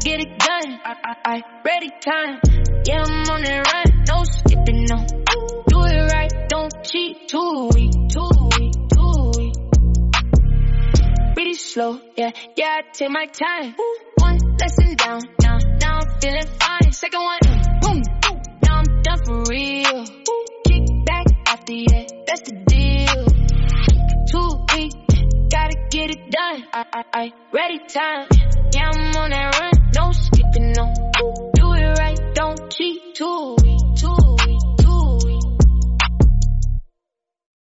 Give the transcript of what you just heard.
get it done. I ready time. Yeah, I'm on that run. No skipping, no. Do it right, don't cheat. Too weak. Pretty slow, yeah, I take my time. One lesson down, now I'm feeling fine. Second one, boom, now I'm done for real. Kick back after, yeah, that's the deal. 2 weeks, gotta get it done. I ready time. Yeah, I'm on that run, no skipping, no. Do it right, don't cheat. 2 weeks.